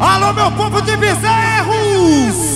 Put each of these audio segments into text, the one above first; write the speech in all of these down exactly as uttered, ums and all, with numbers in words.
Alô, meu povo de bezerros!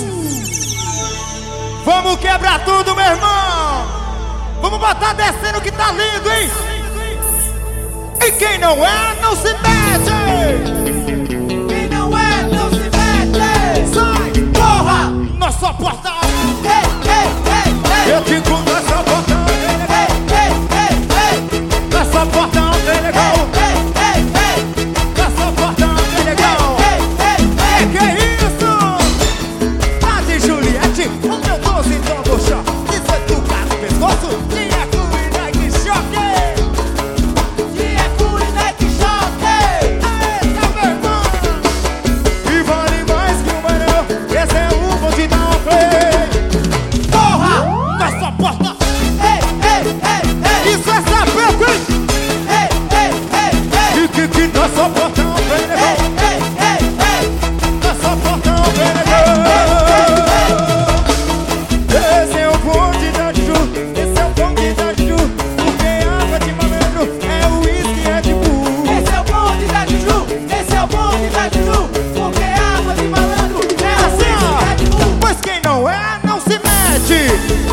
Vamos quebrar tudo, meu irmão! Vamos botar descendo que tá lindo, hein? E quem não é, não se mete! Quem não é, não se mete! Sai, porra! Nossa porta! Ei, ei, ei, ei! Eu te conto essa porta! Ei, ei, ei, ei! Nessa porta é legal! Ei, ei, ei! Nessa porta é legal! Ei, ei, Que isso? Padre Juliette, o meu doce então do chá. Isso é tu cara no pescoço? Tinha cuida que choque! Tinha cuida que choque! Eita, meu irmão! E vale mais que um banhão. Esse é o bonde da play. Porra! Nessa porta! Ei, ei, ei, ei! Isso é saber, hein? Ei, ei, ei, ei! E que que nessa porta é legal? Ei, ei, ei! Nessa porta é legal! Esse é o bonde da Ju. Esse é o bonde da Ju. Porque água de malandro é o uísque, é de burro. Esse é o bonde da Juju! Esse é o bonde da Juju! Porque água de malandro é Assim, assim, ó. Pois quem não é, não se mete.